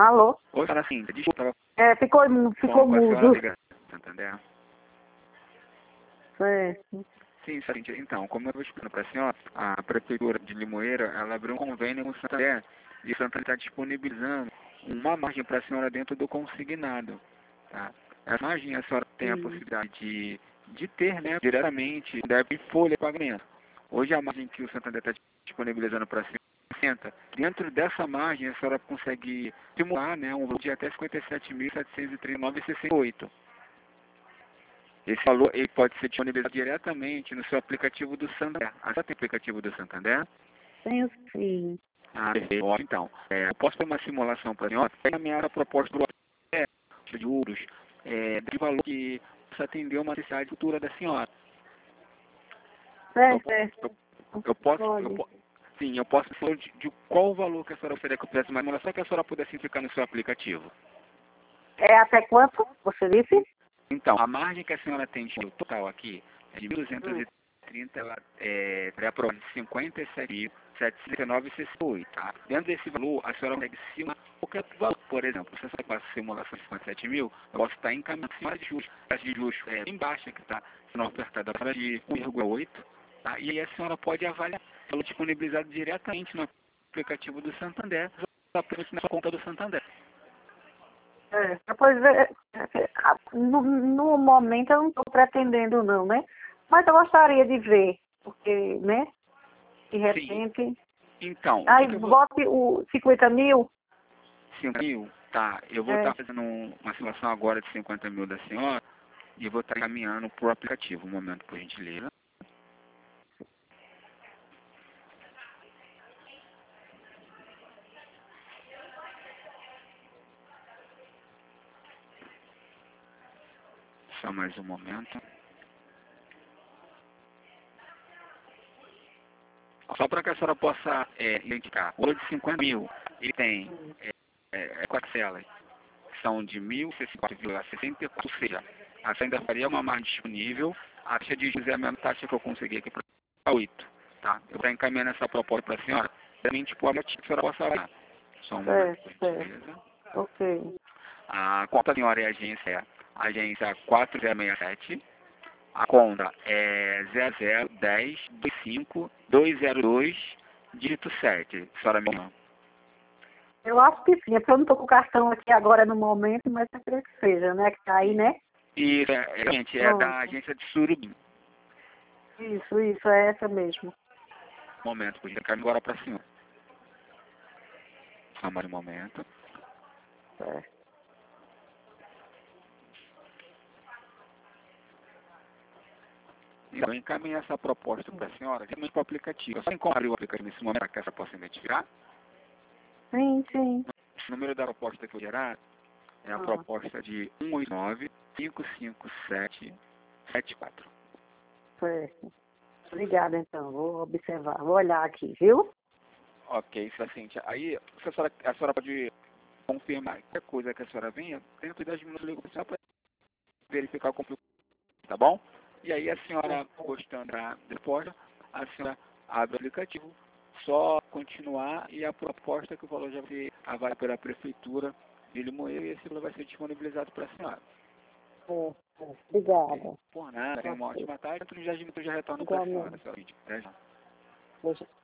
Alô? Oi, fala assim, desculpa. Ficou mudo. Santander. Certo. Sim, Cintia. Então, como eu vou explicando para a senhora, a Prefeitura de Limoeiro, ela abriu um convênio com o Santander e o Santander está disponibilizando uma margem para a senhora dentro do consignado. Tá? Essa margem a senhora tem a possibilidade de ter, né, diretamente, deve folha de pagamento. Hoje a margem que o Santander está disponibilizando para a senhora, dentro dessa margem a senhora consegue simular, né, um valor de até R$ 57.739,68. Esse valor ele pode ser disponibilizado diretamente no seu aplicativo do Santander. A senhora tem aplicativo do Santander? Tenho sim. Perfeito. Então, eu posso ter uma simulação para a senhora, encaminhar a proposta do de juros, de valor que possa atender uma necessidade futura da senhora. Certo. Sim, eu posso falar de qual o valor que a senhora gostaria que eu fizesse uma simulação que a senhora pudesse ficar no seu aplicativo. É até quanto, você disse? Então, a margem que a senhora tem de total aqui é de 1.230, ela é aprovada de 57.709,68, tá? Dentro desse valor, a senhora consegue simular qualquer valor. Por exemplo, se a senhora faz a simulação de 57 mil, eu posso estar encaminhando a de juros. A de juros bem baixa, que está sendo ofertada para de 1,8, tá? E aí a senhora pode avaliar o valor disponibilizado diretamente no aplicativo do Santander, apenas na sua conta do Santander. Pois no momento eu não estou pretendendo não, né? Mas eu gostaria de ver, porque, né? De repente. Sim. Então, Aí bote o 50 mil. 50 mil? Tá, eu vou estar fazendo uma simulação agora de 50 mil da senhora e vou estar caminhando por aplicativo. Um momento, por gentileza. Só mais um momento. Só para que a senhora possa identificar. O de 50 mil, ele tem 4 celas. São de 1.064,64, ou seja, a senhora ainda faria uma margem disponível. A taxa de juros é a mesma taxa que eu consegui aqui para 8. Tá? Eu vou encaminhando essa proposta para a senhora, realmente por a senhora possa olhar. Só um momento, por gentileza. Ok. A conta da senhora é a agência 4067. A conta é 001025-202, dígito 7. Senhora minha. Eu acho que sim, é porque eu não estou com o cartão aqui agora no momento, mas eu creio que seja, né? Que tá aí, né? Isso, gente, é da agência de Surubim. Isso, é essa mesmo. Um momento, podia caminhar agora para cima. Só mais um momento. Então, eu encaminhei essa proposta para a senhora, realmente para o aplicativo. Só encontrei o aplicativo nesse momento para que essa possa identificar. Sim. O número da proposta que eu vou gerar é a proposta de 189-557-74. Certo. Obrigada, então. Vou observar, vou olhar aqui, viu? Ok, Cíntia. Aí, a senhora pode confirmar qualquer coisa que a senhora venha, dentro das minutos ligo para verificar o computador, tá bom? E aí a senhora, gostando da proposta, a senhora abre o aplicativo, só continuar e a proposta que o valor já vai ser avaliado pela Prefeitura de Limoeiro e esse valor vai ser disponibilizado para a senhora. Obrigada. Por nada, tenha uma ótima tarde, dentro de 10 minutos já retorno para a senhora.